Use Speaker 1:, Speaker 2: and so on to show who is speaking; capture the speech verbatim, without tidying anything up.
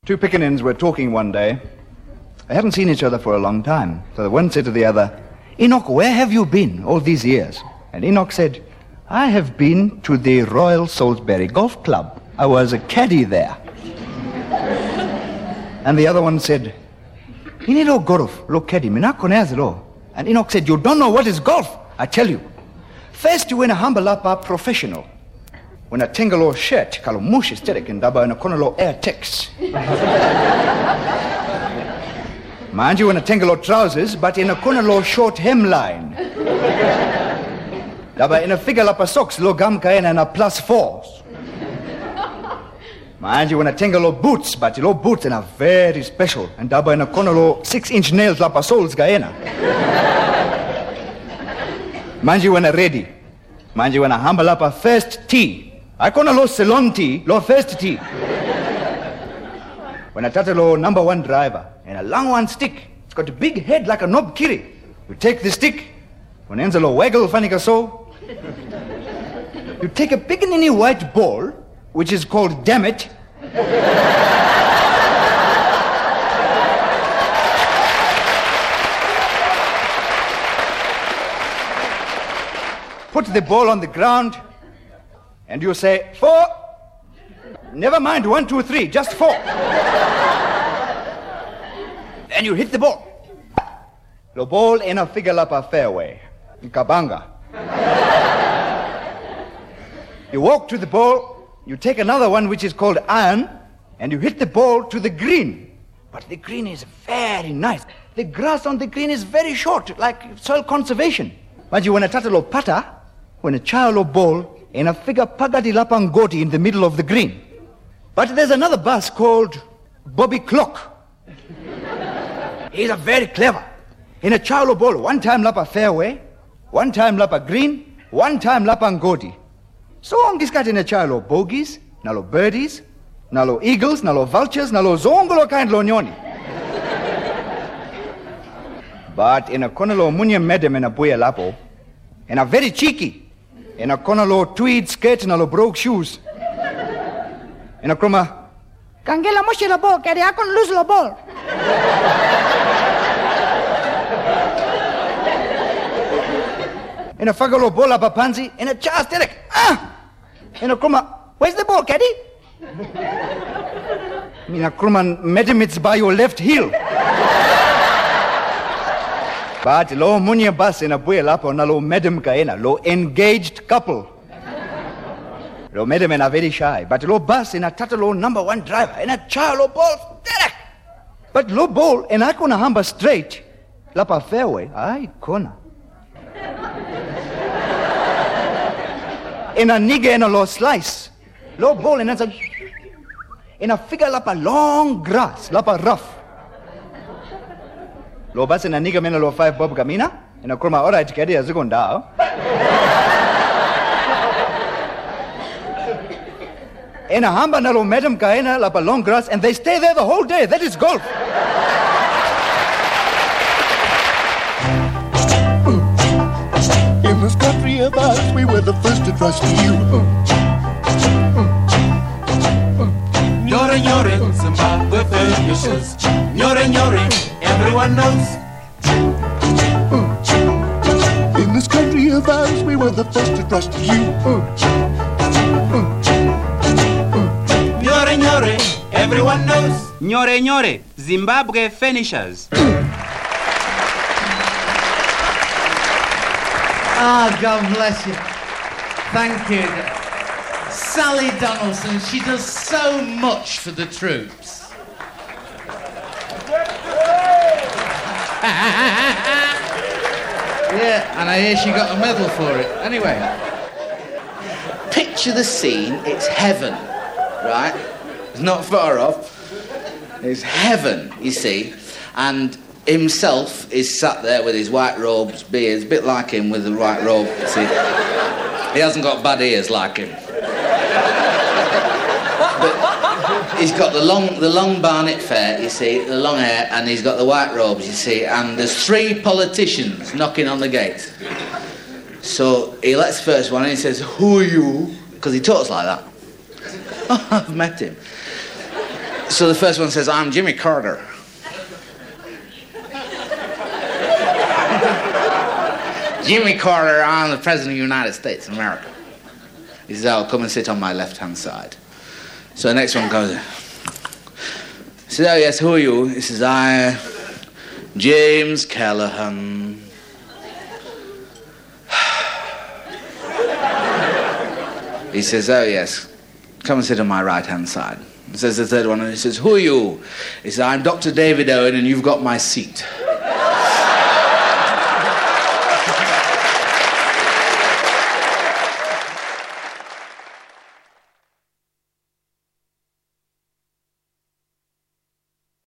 Speaker 1: Two pickaninnies were talking one day. They hadn't seen each other for a long time. So the one said to the other, "Enoch, where have you been all these years?" And Enoch said, "I have been to the Royal Salisbury Golf Club. I was a caddy there." And the other one said, "Inilo golf, lo caddy, minako. And Enoch said, "You don't know what is golf. I tell you. First you win a humble up professional. When a tengalo shirt, kalo mush is terek and daba in a konolo air tex. Mind you, in a tengalo trousers, but in a konolo short hemline. Daba in a figure lapa socks, lo gam kaena and a plus fours. Mind you, in a tengalo boots, but lo boots and a very special, and daba in a konolo six-inch nails lapa soles gaena. Mind you, when a ready. Mind you, when a humble lapa first tea. I call lo salon tea, lo first tea. When I tata lo number one driver, and a long one stick, it's got a big head like a knob kiri. You take the stick, when ends a lo waggle fanika so, you take a pickaninny white ball, which is called damn it. Put the ball on the ground, and you say, four. Never mind one, two, three, just four. And you hit the ball. The ball in a figure lapa fairway, in Kabanga. You walk to the ball, you take another one which is called iron, and you hit the ball to the green. But the green is very nice. The grass on the green is very short, like soil conservation. But you want a tatalo pata, when a child or ball, in a figure pagadi lapangoti in the middle of the green. But there's another bus called Bobby Clock. He's a very clever. In a chaulo ball, one time lapa fairway, one time lapa green, one time lapangoti. So on this cat in a chaulo bogies, nalo birdies, nalo eagles, nalo vultures, nalo zongolo kind lo nyoni. But in a konalo munya medem in a buya lapo, and a very cheeky, in a konalo tweed skirt and a broke shoes. In a kroma, Kangela moshi la ball, kari akon lose la ball. In a fagalo bola papanzi, in a chas terek. Ah! In a kroma, where's the ball, caddy? In a kroma, madam, it's by your left heel. But lo munya bas in a buya lapo na lo madam kaena, lo engaged couple. Lo madam and are very shy, but lo bus in a tatalo number one driver, in a child lo ball, derek. But lo ball in a kona hamba straight, lapa fairway, ay kona. In a nigga in a lo slice, lo ball in a in a figure lapa long grass, lapa rough. Lo bas in a nigga mena lo five bob gamina, in a kroma ora itikadi a zugondao. In a hamba na lo madam kaena lapa long grass, and they stay there the whole day. That is golf.
Speaker 2: In this country of ours, we were the first to trust you.
Speaker 3: Nyore nyore, Zimbabwe finishes. Nyore nyore, everyone knows.
Speaker 2: In this country of ours, we were the first to trust you.
Speaker 3: Nyore nyore, everyone knows.
Speaker 4: Nyore nyore, Zimbabwe finishers.
Speaker 5: Ah, oh, God bless you. Thank you. Sally Donaldson, she does so much for the troops. Yeah, and I hear she got a medal for it. Anyway.
Speaker 6: Picture the scene, it's heaven, right? It's not far off. It's heaven, you see, and himself is sat there with his white robes, beards, a bit like him with the white robe, see. He hasn't got bad ears like him. But he's got the long, the long barnet fair, you see, the long hair, and he's got the white robes, you see, and there's three politicians knocking on the gate. So he lets the first one and he says, "Who are you?" Because he talks like that. I've met him. So the first one says, I'm Jimmy Carter. Jimmy Carter, I'm the President of the United States of America. He says, oh, come and sit on my left-hand side. So the next one comes in. He says, oh, yes, who are you? He says, I, James Callahan. He says, oh, yes, come and sit on my right-hand side. He says the third one, and he says, who are you? He says, I'm Doctor David Owen, and you've got my seat.